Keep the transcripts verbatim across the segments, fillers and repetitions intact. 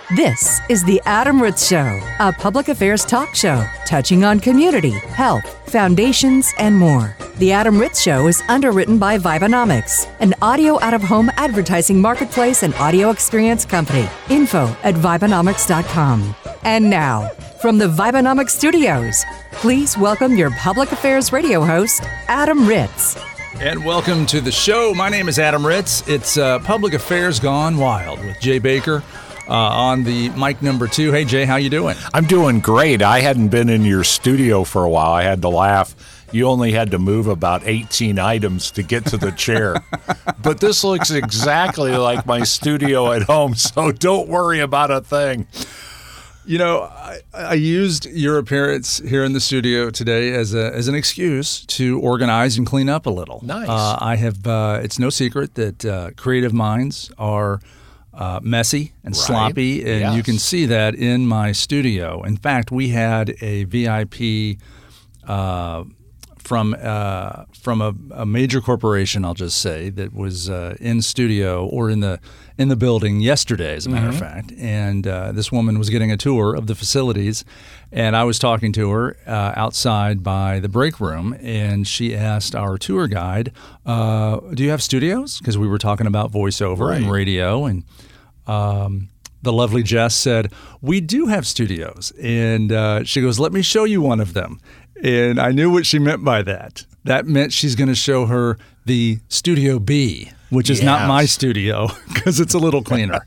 This is The Adam Ritz Show, a public affairs talk show touching on community, health, foundations, and more. The Adam Ritz Show is underwritten by Vibenomics, an audio out-of-home advertising marketplace and audio experience company. Info at Vibenomics dot com. And now, from the Vibenomics studios, please welcome your public affairs radio host, Adam Ritz. And welcome to the show. My name is Adam Ritz. It's uh, Public Affairs Gone Wild with Jay Baker. Uh, on the mic number two. Hey, Jay, how you doing? I'm doing great. I hadn't been in your studio for a while. I had to laugh. You only had to move about eighteen items to get to the chair. But this looks exactly like my studio at home, so don't worry about a thing. You know, I, I used your appearance here in the studio today as a as an excuse to organize and clean up a little. Nice. Uh, I have. Uh, it's no secret that uh, creative minds are Uh, messy and right. sloppy, and yes. you can see that in my studio. In fact, we had a V I P uh, from uh, from a, a major corporation, I'll just say, that was uh, in studio or in the in the building yesterday, as a matter mm-hmm. of fact. And uh, this woman was getting a tour of the facilities, and I was talking to her uh, outside by the break room, and she asked our tour guide, uh, "Do you have studios?" Because we were talking about voiceover right. and radio, and um, the lovely Jess said, "We do have studios," and uh, she goes, "Let me show you one of them." And I knew what she meant by that. That meant she's going to show her the Studio B, which is yes. not my studio because it's a little cleaner.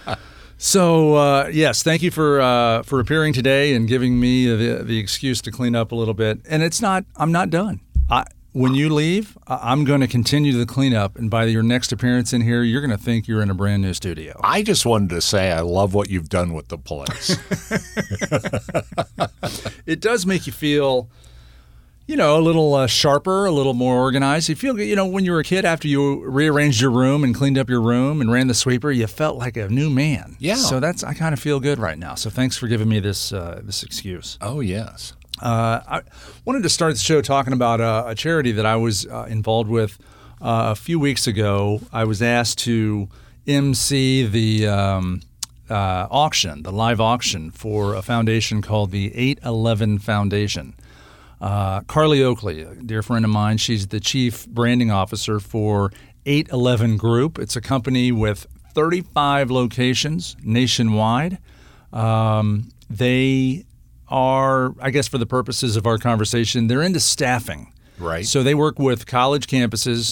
So, uh, yes, thank you for uh, for appearing today and giving me the the excuse to clean up a little bit. And it's not, I'm not done. I, when you leave, I'm going to continue the cleanup. And by your next appearance in here, you're going to think you're in a brand new studio. I just wanted to say I love what you've done with the place. It does make you feel, you know, a little uh, sharper, a little more organized. You feel, you know, when you were a kid, after you rearranged your room and cleaned up your room and ran the sweeper, you felt like a new man. Yeah. So that's, I kind of feel good right now. So thanks for giving me this uh, this excuse. Oh, yes. Uh, I wanted to start the show talking about uh, a charity that I was uh, involved with uh, a few weeks ago. I was asked to emcee the um, uh, auction, the live auction for a foundation called the eight eleven Foundation. Uh, Carly Oakley, a dear friend of mine, she's the chief branding officer for eight eleven Group. It's a company with thirty-five locations nationwide. Um, they are, I guess for the purposes of our conversation, they're into staffing. Right. So they work with college campuses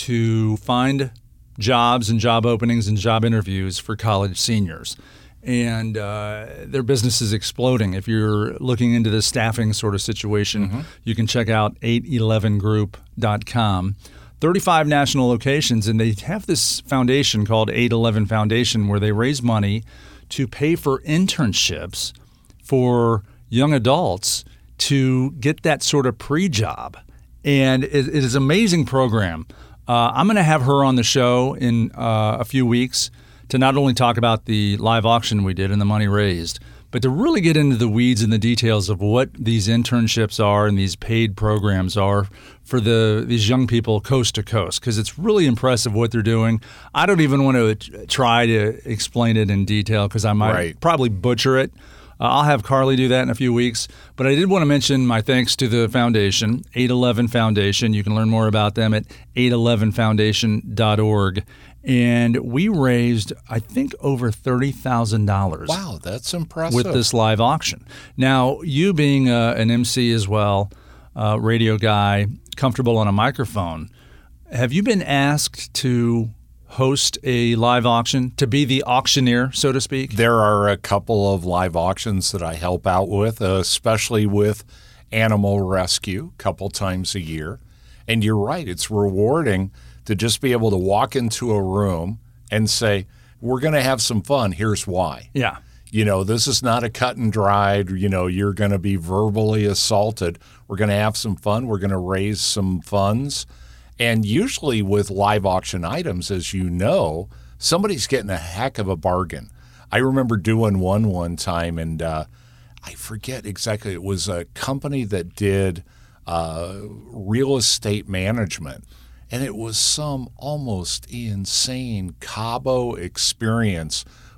to find jobs and job openings and job interviews for college seniors. And uh, their business is exploding. If you're looking into this staffing sort of situation, mm-hmm. you can check out eight eleven group dot com. thirty-five national locations, and they have this foundation called eight eleven Foundation where they raise money to pay for internships for young adults to get that sort of pre-job. And it, it is an amazing program. Uh, I'm going to have her on the show in uh, a few weeks to not only talk about the live auction we did and the money raised, but to really get into the weeds and the details of what these internships are and these paid programs are for the these young people coast to coast, because it's really impressive what they're doing. I don't even want to try to explain it in detail because I might right. probably butcher it. Uh, I'll have Carly do that in a few weeks. But I did want to mention my thanks to the foundation, eight eleven Foundation. You can learn more about them at eight eleven foundation dot org. And we raised, I think, over thirty thousand dollars. Wow, that's impressive. With this live auction. Now, you being uh, an M C as well, uh, radio guy, comfortable on a microphone, have you been asked to host a live auction, to be the auctioneer, so to speak? There are a couple of live auctions that I help out with, uh, especially with animal rescue, a couple times a year. And you're right, it's rewarding to just be able to walk into a room and say, we're going to have some fun, here's why. Yeah. You know, this is not a cut and dried, you know, you're going to be verbally assaulted. We're going to have some fun. We're going to raise some funds. And usually with live auction items, as you know, somebody's getting a heck of a bargain. I remember doing one one time, and uh, I forget exactly. It was a company that did uh, real estate management. And it was some almost insane Cabo experience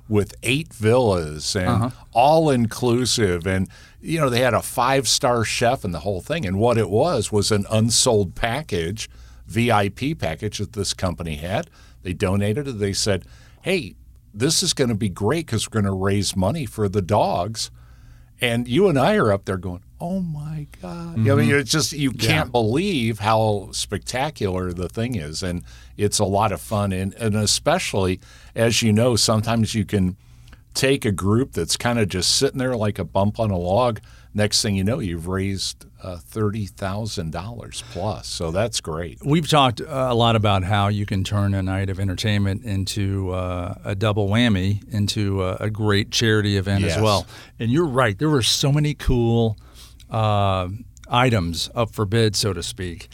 with eight villas and Uh-huh. all inclusive. And, you know, they had a five-star chef and the whole thing. And what it was was an unsold package, V I P package that this company had. They donated it. They said, hey, this is going to be great because we're going to raise money for the dogs. And you and I are up there going, oh, my God. Mm-hmm. I mean, it's just you can't yeah. believe how spectacular the thing is. And it's a lot of fun. And, and especially, as you know, sometimes you can take a group that's kind of just sitting there like a bump on a log. Next thing you know, you've raised uh, thirty thousand dollars plus. So that's great. We've talked uh, a lot about how you can turn a night of entertainment into uh, a double whammy, into a, a great charity event yes. as well. And you're right. There were so many cool uh, items up for bid, so to speak.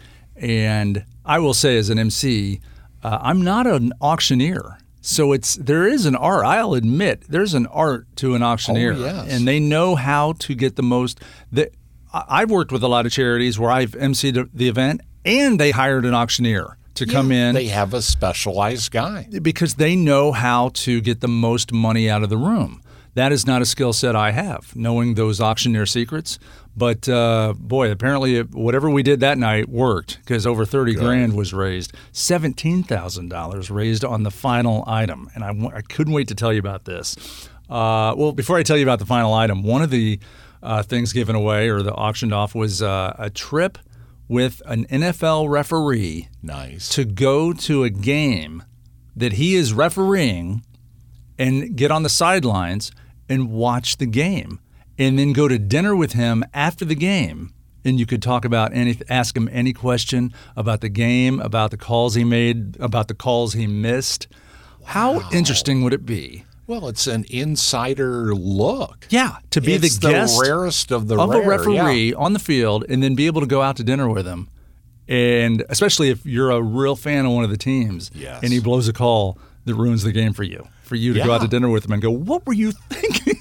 And I will say as an M C, uh, I'm not an auctioneer. So it's there is an art. I'll admit there's an art to an auctioneer, oh, yes. and they know how to get the most. The, I've worked with a lot of charities where I've emceed the event, and they hired an auctioneer to yeah, come in. They have a specialized guy because they know how to get the most money out of the room. That is not a skill set I have, knowing those auctioneer secrets. But uh, boy, apparently it, whatever we did that night worked because over thirty Good. grand was raised. seventeen thousand dollars raised on the final item. And I, I couldn't wait to tell you about this. Uh, well, before I tell you about the final item, one of the uh, things given away or the auctioned off was uh, a trip with an N F L referee nice. to go to a game that he is refereeing and get on the sidelines and watch the game. And then go to dinner with him after the game, and you could talk about any, ask him any question about the game, about the calls he made, about the calls he missed. Wow. How interesting would it be? Well, it's an insider look. Yeah, to be it's the guest the rarest of the of rare, a referee yeah. on the field, and then be able to go out to dinner with him. And especially if you're a real fan of one of the teams, yes. and he blows a call that ruins the game for you. For you to yeah. go out to dinner with them and go, what were you thinking?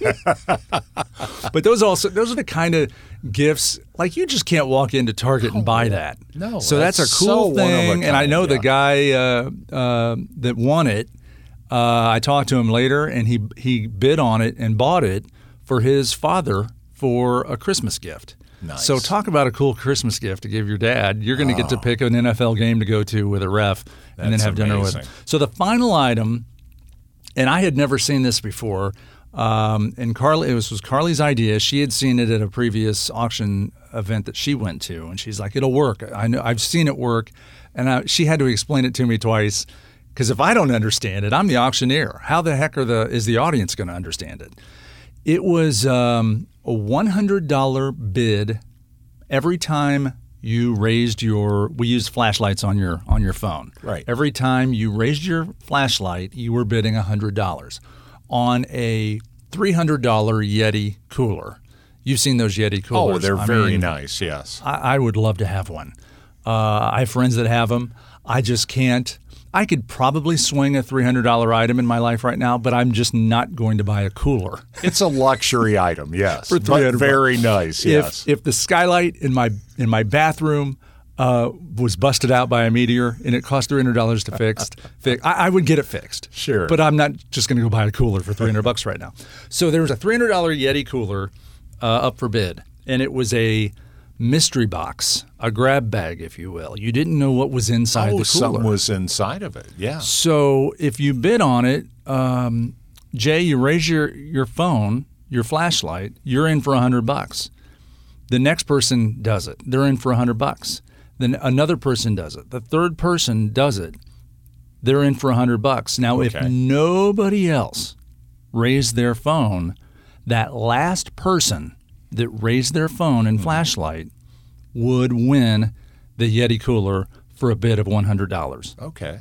But those also those are the kind of gifts like you just can't walk into Target no, and buy that. No, so that's, that's a cool so thing. And I know yeah. the guy uh, uh, that won it. Uh, I talked to him later, and he he bid on it and bought it for his father for a Christmas gift. Nice. So talk about a cool Christmas gift to give your dad. You're going to oh. get to pick an N F L game to go to with a ref that's and then have amazing. dinner with him. So the final item. And I had never seen this before. Um, and Carly, it was, was Carly's idea. She had seen it at a previous auction event that she went to, and she's like, "It'll work. I know. I've seen it work." And I, she had to explain it to me twice because if I don't understand it, I'm the auctioneer. How the heck are the is the audience going to understand it? It was um, a one hundred dollars bid every time you raised your we used flashlights on your on your phone. Right. Every time you raised your flashlight, you were bidding one hundred dollars on a three hundred dollars Yeti cooler. You've seen those Yeti coolers. Oh, they're I very mean, nice, yes. I, I would love to have one. Uh, I have friends that have them. I just can't. I could probably swing a three hundred dollars item in my life right now, but I'm just not going to buy a cooler. It's a luxury item, yes. For three hundred but very nice, yes. If, if the skylight in my in my bathroom uh, was busted out by a meteor and it cost three hundred dollars to fix, fix I, I would get it fixed. Sure. But I'm not just going to go buy a cooler for three hundred bucks right now. So there was a three hundred dollars Yeti cooler uh, up for bid, and it was a mystery box, a grab bag, if you will. You didn't know what was inside oh, the cooler. Something was inside of it, yeah. So if you bid on it, um, Jay, you raise your, your phone, your flashlight, you're in for one hundred bucks. The next person does it. They're in for one hundred bucks. Then another person does it. The third person does it. They're in for one hundred bucks. Now, okay. if nobody else raised their phone, that last person that raised their phone and flashlight would win the Yeti cooler for a bid of one hundred dollars. Okay.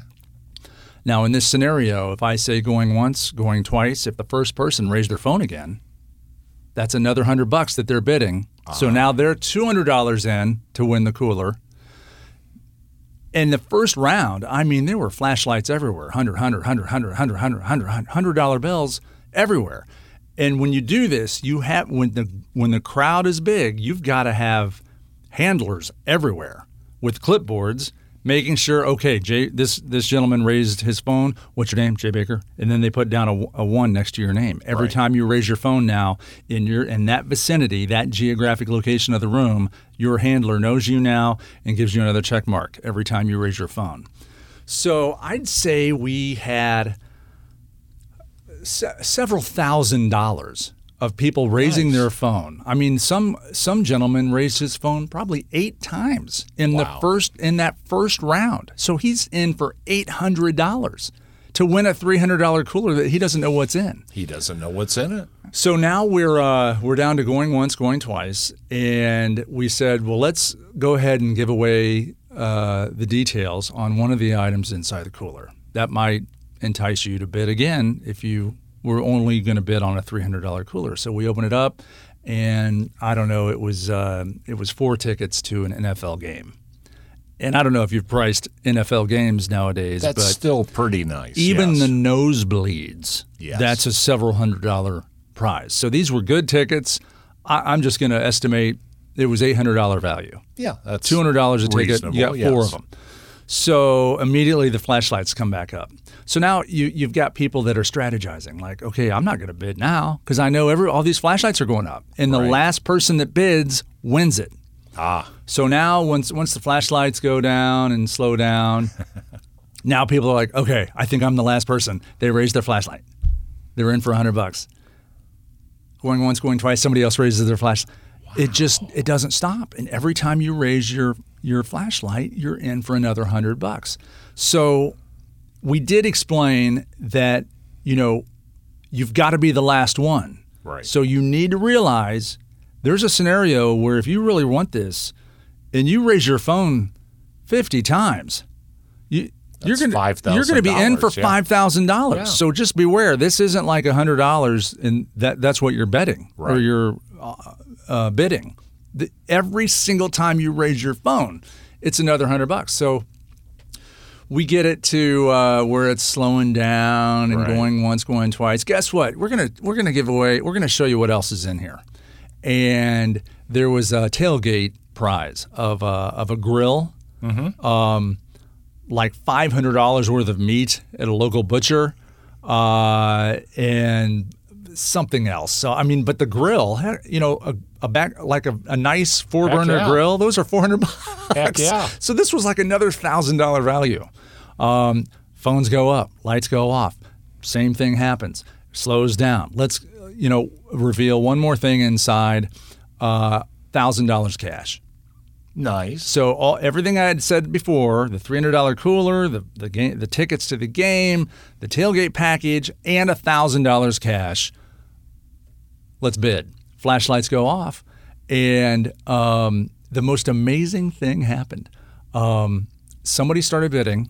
Now, in this scenario, if I say going once, going twice, if the first person raised their phone again, that's another one hundred bucks that they're bidding. Uh-huh. So now they're two hundred dollars in to win the cooler. In the first round, I mean, there were flashlights everywhere, one hundred, one hundred, one hundred, one hundred, one hundred, one hundred, one hundred dollar bills everywhere. And when you do this, you have when the when the crowd is big, you've got to have handlers everywhere with clipboards making sure, okay, Jay, this this gentleman raised his phone. What's your name? Jay Baker. And then they put down a, a one next to your name. Every Right. time you raise your phone now in your in that vicinity, that geographic location of the room, your handler knows you now and gives you another check mark every time you raise your phone. So I'd say we had se- several thousand dollars of people raising Nice. their phone. I mean, some some gentleman raised his phone probably eight times in Wow. the first in that first round. So he's in for eight hundred dollars to win a three hundred dollars cooler that he doesn't know what's in. He doesn't know what's in it. So now we're uh, we're down to going once, going twice, and we said, well, let's go ahead and give away uh, the details on one of the items inside the cooler. That might entice you to bid again if you were only going to bid on a three hundred dollars cooler. So we open it up, and I don't know, it was uh, it was four tickets to an N F L game. And I don't know if you've priced N F L games nowadays, That's but still pretty nice. even yes. the nosebleeds, Yes. that's a several hundred dollar prize. So these were good tickets. I, I'm just going to estimate it was eight hundred dollars value. yeah, that's two hundred dollars a ticket. You got reasonable, four yes. of them. So immediately the flashlights come back up. So now you, you've got people that are strategizing like, okay, I'm not going to bid now because I know every all these flashlights are going up. And the Right. last person that bids wins it. Ah, So now once once the flashlights go down and slow down, now people are like, okay, I think I'm the last person. They raised their flashlight. They're in for a hundred bucks. Going once, going twice, somebody else raises their flashlight. It just it doesn't stop. And every time you raise your your flashlight, you're in for another hundred bucks. So we did explain that, you know, you've got to be the last one. Right. So you need to realize there's a scenario where if you really want this and you raise your phone fifty times, you you're That's gonna you're gonna be in for five thousand dollars, yeah. five thousand dollars. Yeah. So just beware. This isn't like a hundred dollars, and that that's what you're betting or Right. you're uh, uh, bidding. The, every single time you raise your phone, it's another hundred bucks. So we get it to uh, where it's slowing down and Right. going once, going twice. Guess what? We're gonna we're gonna give away. We're gonna show you what else is in here. And there was a tailgate prize of a, of a grill, Mm-hmm. um, like five hundred dollars worth of meat at a local butcher, uh, and something else. So I mean, but the grill, had, you know, a, a back like a, a nice four burner yeah. grill. Those are four hundred bucks. Heck yeah. So this was like another thousand dollar value. Um, phones go up, lights go off. Same thing happens. Slows down. Let's you know reveal one more thing inside. Uh, thousand dollars cash. nice. So all everything I had said before, the three hundred dollars cooler, the the game, the tickets to the game, the tailgate package, and one thousand dollars cash. Let's bid. Flashlights go off, and um, the most amazing thing happened. Um, somebody started bidding,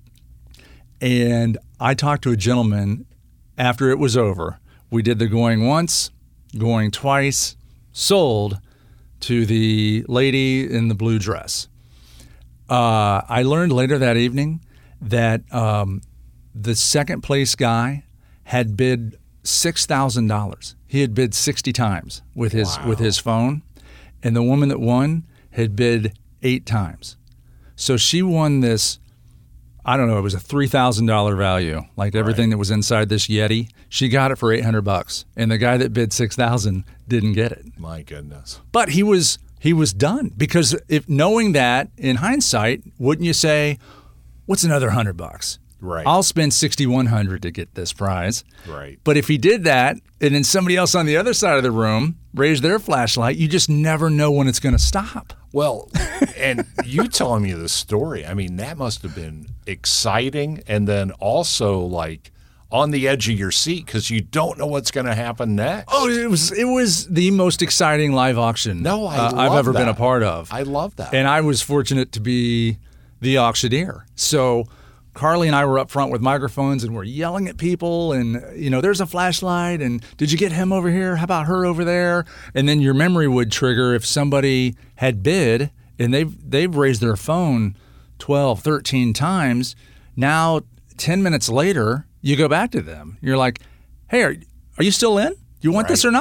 and I talked to a gentleman after it was over. We did the going once, going twice, sold to the lady in the blue dress. Uh, I learned later that evening that um, the second place guy had bid six thousand dollars. He had bid sixty times with his Wow. with his phone, and the woman that won had bid eight times. So she won this. I don't know. It was a three thousand dollar value, like everything that was inside this Yeti. She got it for eight hundred bucks, and the guy that bid six thousand didn't get it. My goodness. But he was he was done because if knowing that in hindsight, wouldn't you say, "What's another hundred bucks? Right. I'll spend sixty one hundred to get this prize." Right. But if he did that, and then somebody else on the other side of the room raised their flashlight, you just never know when it's going to stop. Well, and you telling me the story, I mean, that must have been exciting and then also like on the edge of your seat because you don't know what's going to happen next. Oh, it was it was the most exciting live auction No, I uh, I've love ever been a that. part of. I love that. And I was fortunate to be the auctioneer. So Carly and I were up front with microphones and we're yelling at people and, you know, there's a flashlight and did you get him over here? How about her over there? And then your memory would trigger if somebody had bid and they've, they've raised their phone twelve, thirteen times. Now, ten minutes later, you go back to them. You're like, hey, are, are you still in? You want this Right. or not?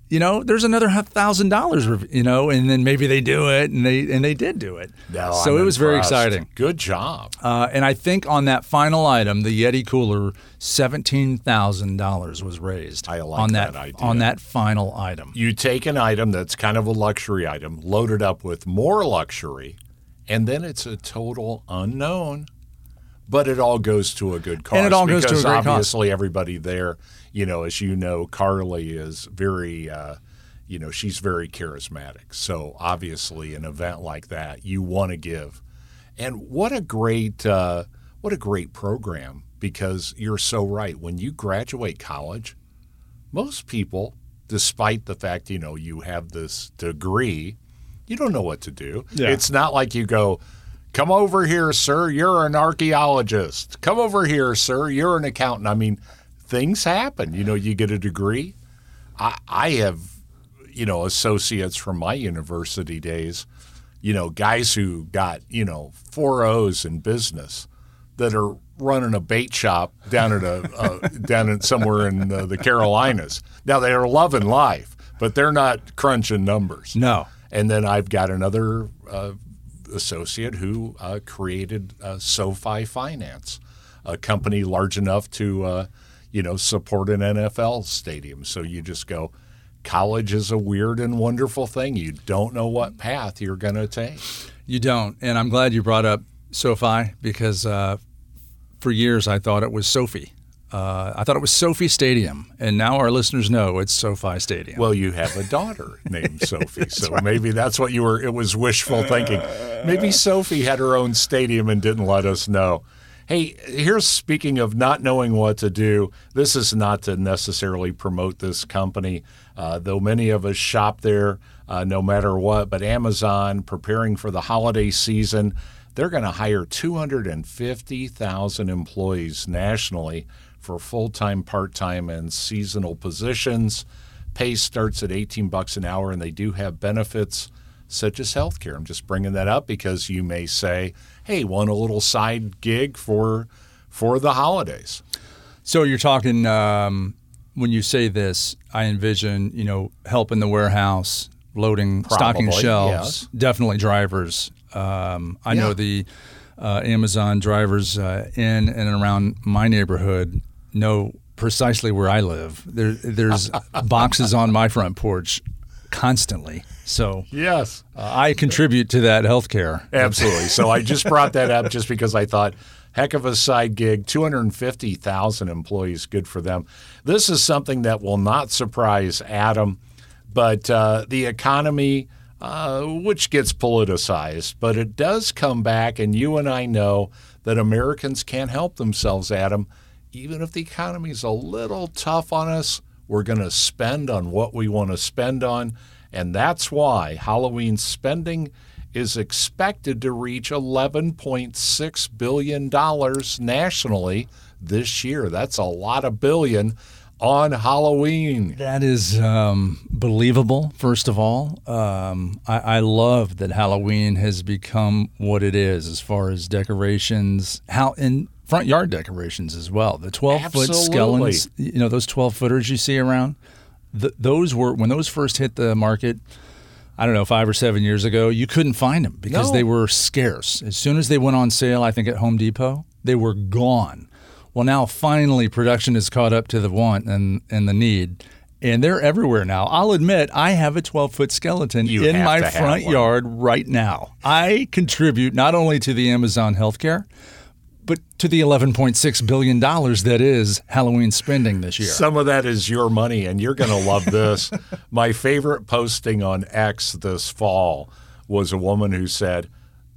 you know, there's another thousand dollars, you know, and then maybe they do it, and they and they did do it. No, so I'm it was very impressed. exciting. Good job. Uh, and I think on that final item, the Yeti cooler, seventeen thousand dollars was raised. I like on that that idea. on that final item. You take an item that's kind of a luxury item, load it up with more luxury, and then it's a total unknown. But it all goes to a good cause. And it all goes to a because great cause. obviously everybody there, you know, as you know, Carly is very, uh, you know, she's very charismatic. So obviously an event like that, you want to give. And what a great, uh, what a great program, because you're so right. When you graduate college, most people, despite the fact, you know, you have this degree, you don't know what to do. Yeah. It's not like you go, come over here, sir, you're an archaeologist. Come over here, sir, you're an accountant. I mean, things happen. You know, you get a degree. I, I have, you know, associates from my university days, you know, guys who got, you know, four O's in business that are running a bait shop down at a uh, down in somewhere in uh, the Carolinas. Now, they are loving life, but they're not crunching numbers. No. And then I've got another uh, associate who uh, created uh, SoFi Finance, a company large enough to, uh, you know, support an N F L stadium. So you just go, college is a weird and wonderful thing. You don't know what path you're going to take. You don't. And I'm glad you brought up SoFi, because uh, for years I thought it was Sophie. Uh, I thought it was Sophie Stadium, and now our listeners know it's SoFi Stadium. Well, you have a daughter named Sophie, so right. maybe that's what you were. It was wishful thinking. Maybe Sophie had her own stadium and didn't let us know. Hey, here's speaking of not knowing what to do. This is not to necessarily promote this company, uh, though many of us shop there uh, no matter what. But Amazon, preparing for the holiday season, they're going to hire two hundred fifty thousand employees nationally for full-time, part-time, and seasonal positions. Pay starts at eighteen bucks an hour, and they do have benefits such as health care. I'm just bringing that up because you may say, hey, want a little side gig for for the holidays. So you're talking, um, when you say this, I envision, you know, help in the warehouse, loading, stocking Probably, shelves, yes. definitely drivers. Um, I Yeah. know the uh, Amazon drivers uh, in and around my neighborhood know precisely where I live. There, there's boxes on my front porch constantly. So Yes. uh, I contribute to that healthcare. Absolutely. So I just brought that up just because I thought, heck of a side gig, two hundred fifty thousand employees, good for them. This is something that will not surprise Adam, but uh, the economy, uh, which gets politicized, but it does come back, and you and I know that Americans can't help themselves, Adam. Even if the economy is a little tough on us, we're going to spend on what we want to spend on. And that's why Halloween spending is expected to reach eleven point six billion dollars nationally this year. That's a lot of billion on Halloween. That is um, believable, first of all. Um, I, I love that Halloween has become what it is as far as decorations, how and front yard decorations as well. The twelve-foot Absolutely. skeletons, you know, those twelve-footers you see around, th- those were, when those first hit the market, I don't know, five or seven years ago, you couldn't find them because No. they were scarce. As soon as they went on sale, I think at Home Depot, they were gone. Well, now finally production has caught up to the want and, and the need, and they're everywhere now. I'll admit I have a twelve-foot skeleton You in have my to have front one. yard right now. I contribute not only to the Amazon healthcare, but to the eleven point six billion dollars that is Halloween spending this year. Some of that is your money, and you're going to love this. My favorite posting on X this fall was a woman who said,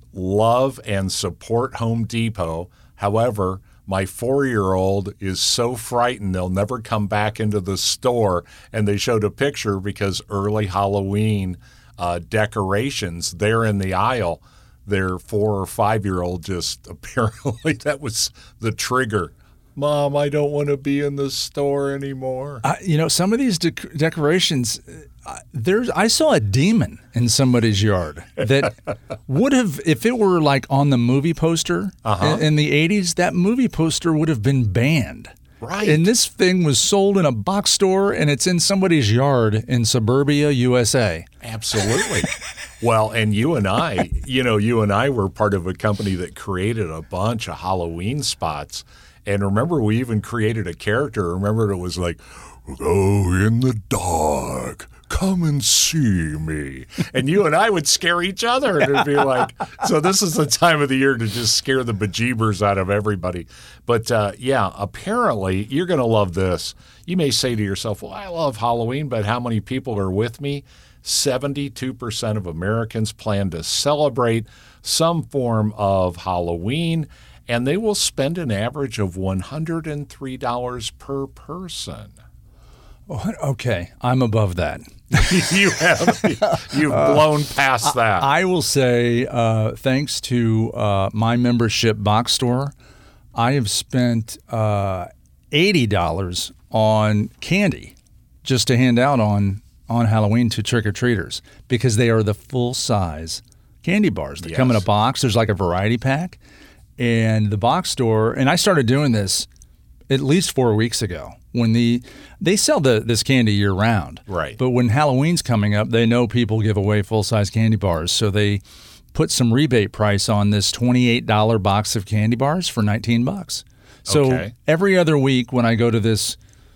love and support Home Depot. However, my four-year-old is so frightened they'll never come back into the store. And they showed a picture because early Halloween uh, decorations there in the aisle, their four or five-year-old just apparently that was the trigger. Mom, I don't want to be in the store anymore. Uh, you know, some of these dec- decorations, uh, there's. I saw a demon in somebody's yard that would have, if it were like on the movie poster Uh-huh. in, in the eighties, that movie poster would have been banned. Right. And this thing was sold in a box store, and it's in somebody's yard in suburbia, U S A. Absolutely. Well, and you and I, you know, you and I were part of a company that created a bunch of Halloween spots. And remember, we even created a character. Remember, it was like, "Go in the dark. Come and see me." And you and I would scare each other. And it'd be like, so this is the time of the year to just scare the bejeebers out of everybody. But uh, yeah, apparently you're going to love this. You may say to yourself, well, I love Halloween, but how many people are with me? seventy-two percent of Americans plan to celebrate some form of Halloween, and they will spend an average of one hundred three dollars per person. Oh, okay, I'm above that. you have you've blown past that. I will say, uh, thanks to uh, my membership box store, I have spent uh, eighty dollars on candy just to hand out on, on Halloween to trick-or-treaters because they are the full-size candy bars. They Yes. come in a box. There's like a variety pack. And the box store, and I started doing this at least four weeks ago. When the they sell the this candy year round, Right. But when Halloween's coming up, they know people give away full size candy bars, so they put some rebate price on this twenty-eight dollar box of candy bars for nineteen bucks. So Okay. every other week when I go to this,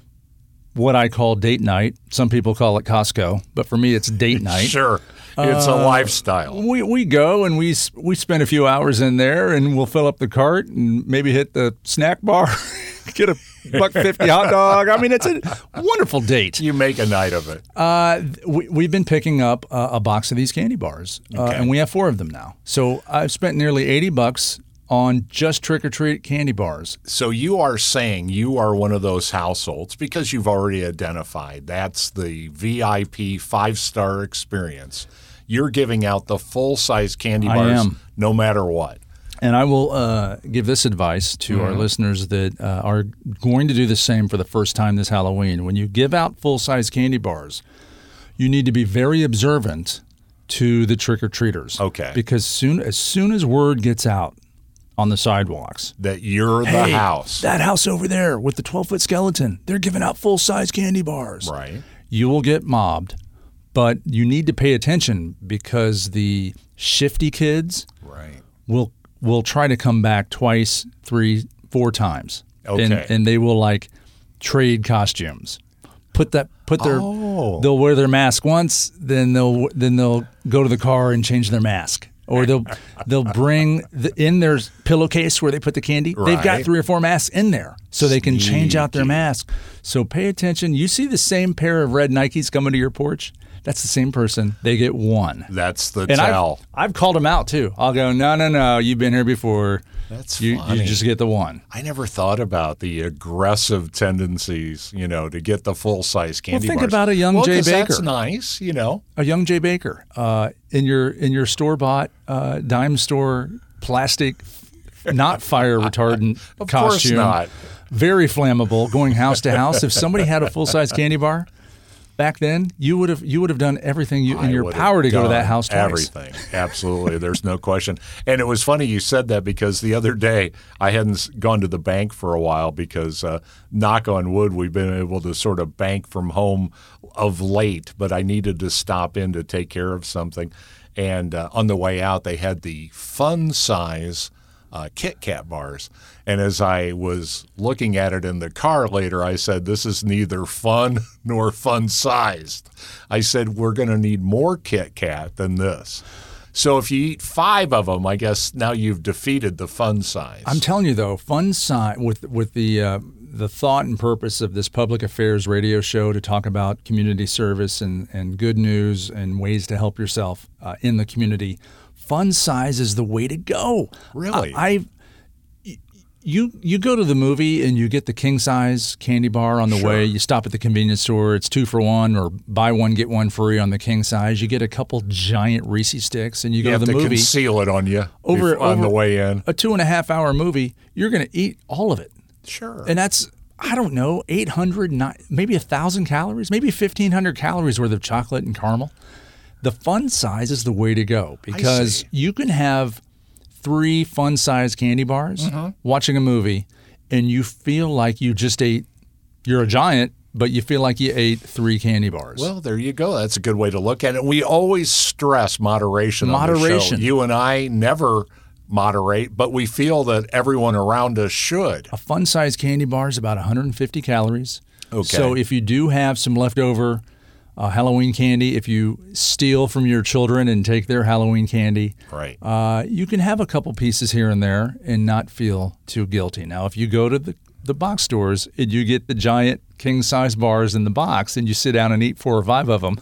what I call date night, some people call it Costco, but for me it's date night. Sure. It's a lifestyle. We we go and we s- we spend a few hours in there, and we'll fill up the cart and maybe hit the snack bar, get a buck fifty hot dog. I mean, it's a wonderful date. You make a night of it. Uh, we, we've been picking up uh, a box of these candy bars, uh, Okay. and we have four of them now. So I've spent nearly eighty bucks on just trick or treat candy bars. So you are saying you are one of those households because you've already identified that's the V I P five-star experience. You're giving out the full-size candy I bars am. no matter what. And I will uh, give this advice to our listeners that uh, are going to do the same for the first time this Halloween. When you give out full-size candy bars, you need to be very observant to the trick-or-treaters. Okay. Because soon, as soon as word gets out on the sidewalks, That you're the hey, house. that house over there with the twelve-foot skeleton, they're giving out full-size candy bars. Right. You will get mobbed, but you need to pay attention because the shifty kids Right. will will try to come back twice, three, four times. Okay. And, and they will like trade costumes. Put that put their Oh. they'll wear their mask once, then they'll then they'll go to the car and change their mask. Or they'll they'll bring the, in their pillowcase where they put the candy. They've got Right. three or four masks in there, so they can change out their Sneaky. mask. So pay attention. You see the same pair of red Nikes coming to your porch? That's the same person. They get one. That's the And I've, tell. I've called them out too. I'll go, no, no, no. You've been here before. That's you, funny. you just get the one. I never thought about the aggressive tendencies, you know, to get the full-size candy think bars. about a young well, Jay 'cause That's Baker. nice, you know. A young Jay Baker uh, in your in your store bought uh, dime store plastic, not fire retardant Of course costume. not. Very flammable, going house to house. If somebody had a full size candy bar back then, you would have you would have done everything you, in I your would power have to go to that done house twice. Everything. Absolutely. There's no question. And it was funny you said that because the other day I hadn't s- gone to the bank for a while because, uh, knock on wood, we've been able to sort of bank from home of late, but I needed to stop in to take care of something. And uh, on the way out, they had the fun size uh, Kit Kat bars. And as I was looking at it in the car later, I said, this is neither fun nor fun sized. I said, we're going to need more Kit Kat than this. So if you eat five of them, I guess now you've defeated the fun size. I'm telling you though, fun size with with the uh, the thought and purpose of this public affairs radio show to talk about community service and, and good news and ways to help yourself uh, in the community. Fun size is the way to go. Really? I, I you you go to the movie and you get the king size candy bar on the Sure. way. You stop at the convenience store. It's two for one or buy one get one free on the king size. You get a couple giant Reese's sticks and you you go have to the to movie. conceal it on you Over- bef- on the over- way in. A two and a half hour movie. You're going to eat all of it. Sure. And that's, I don't know, eight hundred, ni- maybe one thousand calories, maybe fifteen hundred calories worth of chocolate and caramel. The fun size is the way to go because see. you can have three fun size candy bars Mm-hmm. watching a movie and you feel like you just ate, you're a giant, but you feel like you ate three candy bars. Well, there you go. That's a good way to look at it. We always stress moderation on the show. Moderation. You and I never moderate, but we feel that everyone around us should. A fun-sized candy bar is about one hundred fifty calories. Okay. So if you do have some leftover uh, Halloween candy, if you steal from your children and take their Halloween candy, Right. uh, you can have a couple pieces here and there and not feel too guilty. Now, if you go to the, the box stores and you get the giant king-size bars in the box and you sit down and eat four or five of them.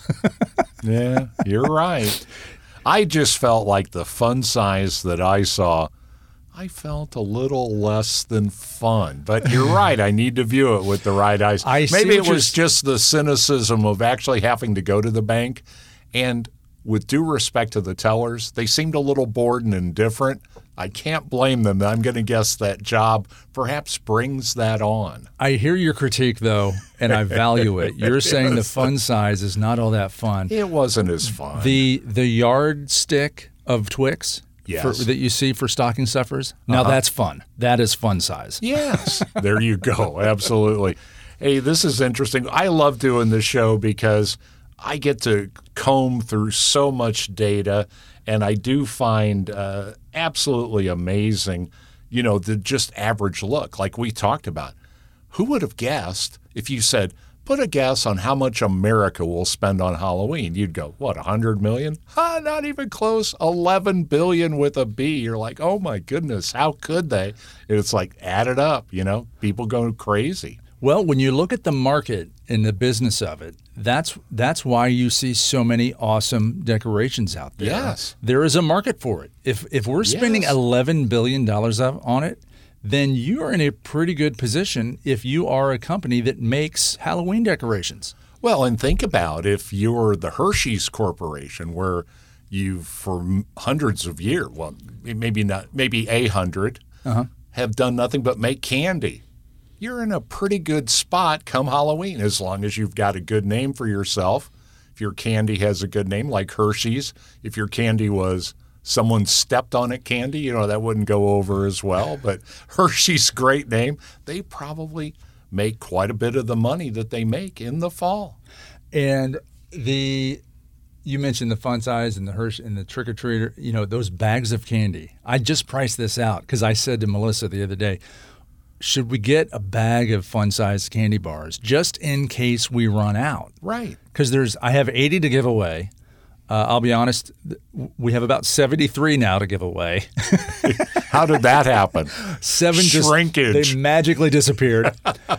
Yeah, you're right. I just felt like the fun size that I saw, I felt a little less than fun. But you're right. I need to view it with the right eyes. I see Maybe it what you're was s- just the cynicism of actually having to go to the bank. And with due respect to the tellers, they seemed a little bored and indifferent. I can't blame them. I'm going to guess that job perhaps brings that on. I hear your critique, though, and I value it. You're saying the fun size is not all that fun. It wasn't as fun. The the yardstick of Twix Yes. for, that you see for stocking stuffers, now Uh-huh. that's fun. That is fun size. Yes, there you go. Absolutely. Hey, this is interesting. I love doing this show because I get to comb through so much data, and I do find uh, absolutely amazing, you know, the just average look, like we talked about. Who would have guessed if you said, put a guess on how much America will spend on Halloween? You'd go, what, one hundred million dollars? Ah, not even close. eleven billion dollars with a B. You're like, oh, my goodness, how could they? And it's like, add it up, you know, people go crazy. Well, when you look at the market and the business of it, that's that's why you see so many awesome decorations out there. Yes. There is a market for it. If if we're spending Yes. eleven billion dollars on it, then you are in a pretty good position if you are a company that makes Halloween decorations. Well, and think about if you're the Hershey's Corporation, where you've for m- hundreds of years, well, maybe not, maybe a hundred, Uh-huh. have done nothing but make candy. You're in a pretty good spot come Halloween, as long as you've got a good name for yourself. If your candy has a good name, like Hershey's, if your candy was someone stepped on it candy, you know, that wouldn't go over as well. But Hershey's, great name. They probably make quite a bit of the money that they make in the fall. And the you mentioned the fun size and the Hershey and the trick or treater, you know, those bags of candy. I just priced this out because I said to Melissa the other day, should we get a bag of fun-sized candy bars just in case we run out? Right. Because there's, I have eighty to give away. Uh, I'll be honest, th- we have about seventy-three now to give away. How did that happen? Seven just Shrinkage. they magically disappeared.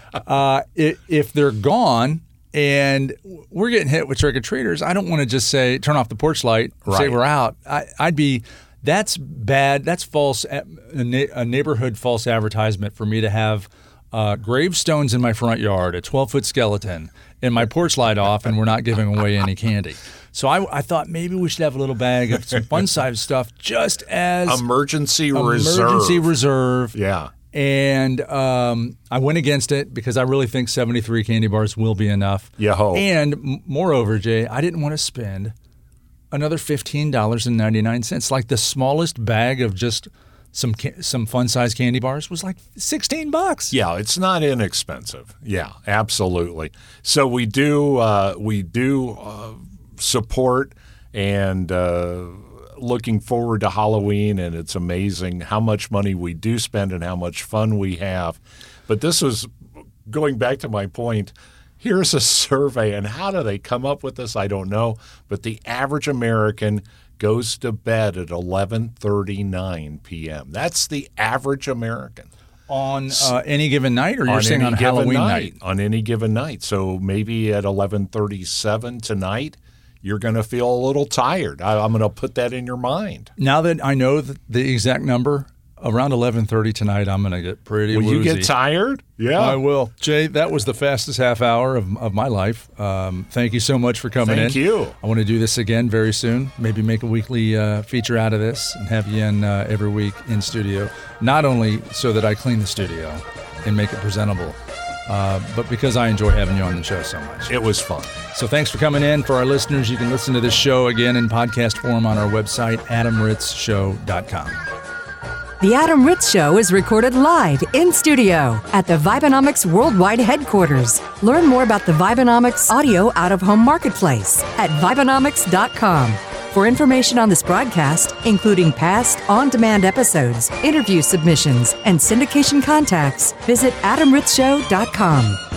uh, i if they're gone and we're getting hit with trick-or-treaters, I don't want to just say turn off the porch light, say Right. we're out. I, I'd be. That's bad. That's false. A, na- a neighborhood false advertisement for me to have uh, gravestones in my front yard, a twelve-foot skeleton, and my porch light off, and we're not giving away any candy. So I, I thought maybe we should have a little bag of some fun-sized stuff just as Emergency reserve. emergency reserve. Yeah. And um, I went against it because I really think seventy-three candy bars will be enough. You hope. And m- moreover, Jay, I didn't want to spend another fifteen dollars and ninety-nine cents. Like the smallest bag of just some ca- some fun-sized candy bars was like sixteen bucks. Yeah, it's not inexpensive. Yeah, absolutely. So we do uh, we do uh, support and uh, looking forward to Halloween, and it's amazing how much money we do spend and how much fun we have. But this was going back to my point. Here's a survey, and how do they come up with this? I don't know. But the average American goes to bed at eleven thirty-nine p.m. That's the average American. On uh, any given night, or you're on saying any on given Halloween night, night? On any given night. So maybe at eleven thirty-seven tonight, you're going to feel a little tired. I, I'm going to put that in your mind. Now that I know the, the exact number, around eleven thirty tonight, I'm going to get pretty Will woozy. you get tired? Yeah. I will. Jay, that was the fastest half hour of, of my life. Um, thank you so much for coming in. Thank you. I want to do this again very soon. Maybe make a weekly uh, feature out of this and have you in uh, every week in studio. Not only so that I clean the studio and make it presentable, uh, but because I enjoy having you on the show so much. It was fun. So thanks for coming in. For our listeners, you can listen to this show again in podcast form on our website, adam ritz show dot com. The Adam Ritz Show is recorded live in studio at the Vibenomics Worldwide Headquarters. Learn more about the Vibenomics Audio Out-of-Home Marketplace at Vibenomics dot com. For information on this broadcast, including past on-demand episodes, interview submissions, and syndication contacts, visit Adam Ritz Show dot com.